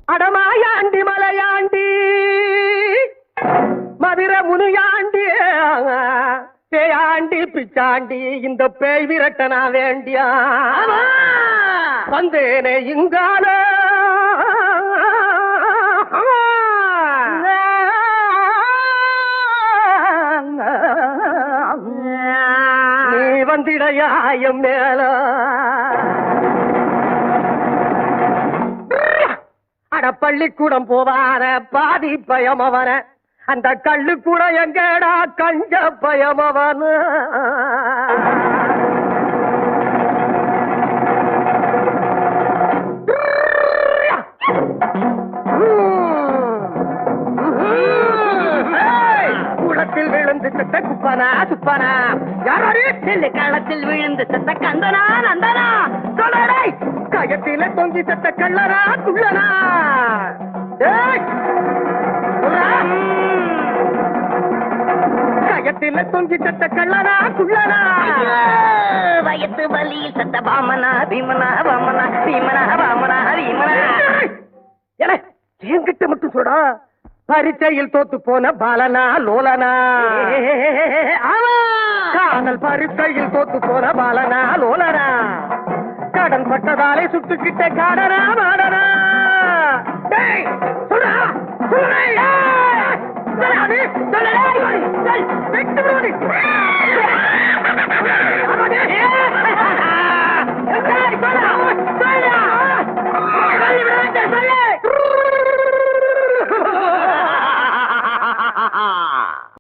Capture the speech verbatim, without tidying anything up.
அடமாயாண்டி மலையாண்டி மதுர முனியாண்டி பேயாண்டி பிச்சாண்டி இந்த பேய் விரட்டனா வேண்டியா வந்தேனே இங்கால நீ வந்திடையாயம் மேல அட பள்ளிக்கூடம் போவார பாதி பயமவன அந்த கள்ளு கூட எங்கடா கஞ்ச பயமவன குளத்தில் விழுந்து செத்த குப்பனா சுப்பனா யாரே களத்தில் விழுந்து செத்த கந்தனா நந்தனா சொல்லடை கயத்தில தொங்கி செத்த கள்ளனா குள்ளனா கயத்தில தொங்கி செத்த கள்ளனா குள்ளனா வயத்து வலியில் செத்த பாமனா பீமனா வாமனா பீமனா வாமனா பீமனா என்கிட்ட மட்டும் சொல்றா பரீட்சையில் தோத்து போன பாலனா லோலனா காதல் பரீட்சையில் தோத்து போன பாலனா லோலனா கடன் பட்டதாலே சுட்டுக்கிட்ட காடனா மாடனா சொல்றா சொல்றேன்